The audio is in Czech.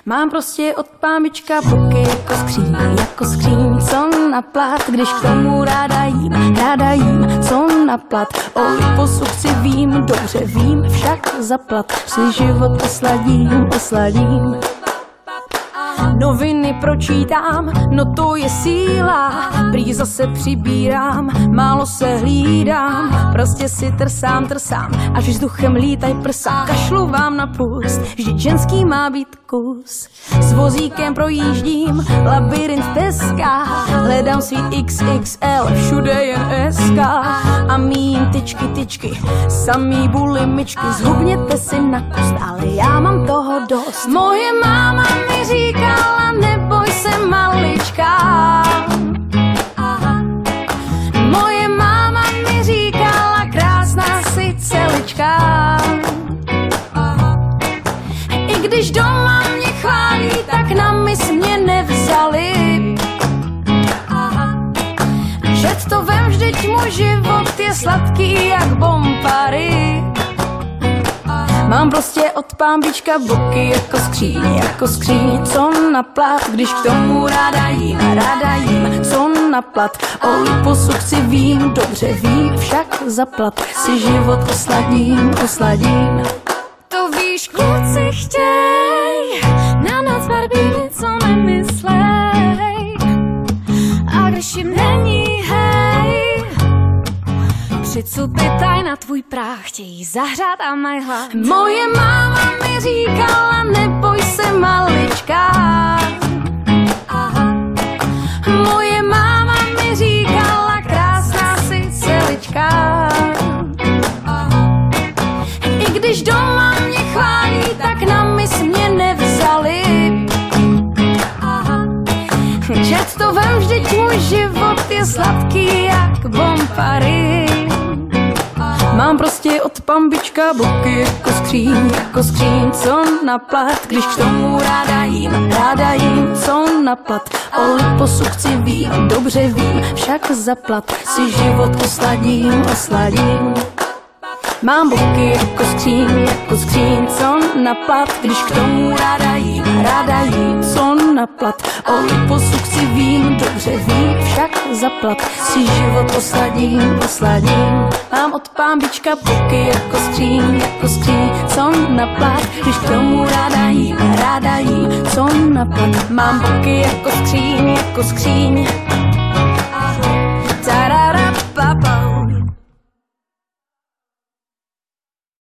Mám prostě od pámička boky jako skříň, co na plat, když k tomu ráda jím, co na plat. O liposu chci vím, dobře vím, však zaplat, si život osladím. Noviny pročítám, no to je síla, prý zase přibírám, málo se hlídám, prostě si trsám, až vzduchem lítaj prsa, kašlu vám na pust, vždyť ženský má být kus. S vozíkem projíždím, labirint Teska, hledám svý XXL, všude jen SK a mým tyčky, samý bulimičky, zhubněte si na kust, ale já mám toho dost. Moje máma mi říkala, neboj se malička. Moje máma mi říkala, krásná si celička. I když doma mě chválí, tak na mis mě nevzali. Že to vem, vždyť můj život je sladký jak bombary. Mám prostě od pámbička boky jako skříň, co na plat, když k tomu ráda jím, co na plat. O liposu chci vím, dobře vím, však zaplat, si život osladím. To víš, kluci chtěj, na noc barbíny, co nemyslej. A když jim není hej, přicupětaj na tvůj práh, chtějí zahřát a mají hlad. Moje máma mi říkala, neboj se malička. Moje máma mi říkala, krásná si celička. I když doma mě chválí, tak na mis mě nevzali. Čet to vem, vždyť můj život je sladký jak bombary. Mám prostě od pambička boky jako skříň, co na plat, když k tomu ráda jím, co na plat. O liposu chci vím, dobře vím, však zaplat, si život osladím. Mám boky jako skříň, co na plat, když k tomu ráda jím, co na plat. O liposu chci vím, dobře vím, však zaplat, si život osladím. Mám od pámbička boky jako skříň, co na plat, když k tomu ráda jím, co na plat. Mám boky jako skříň,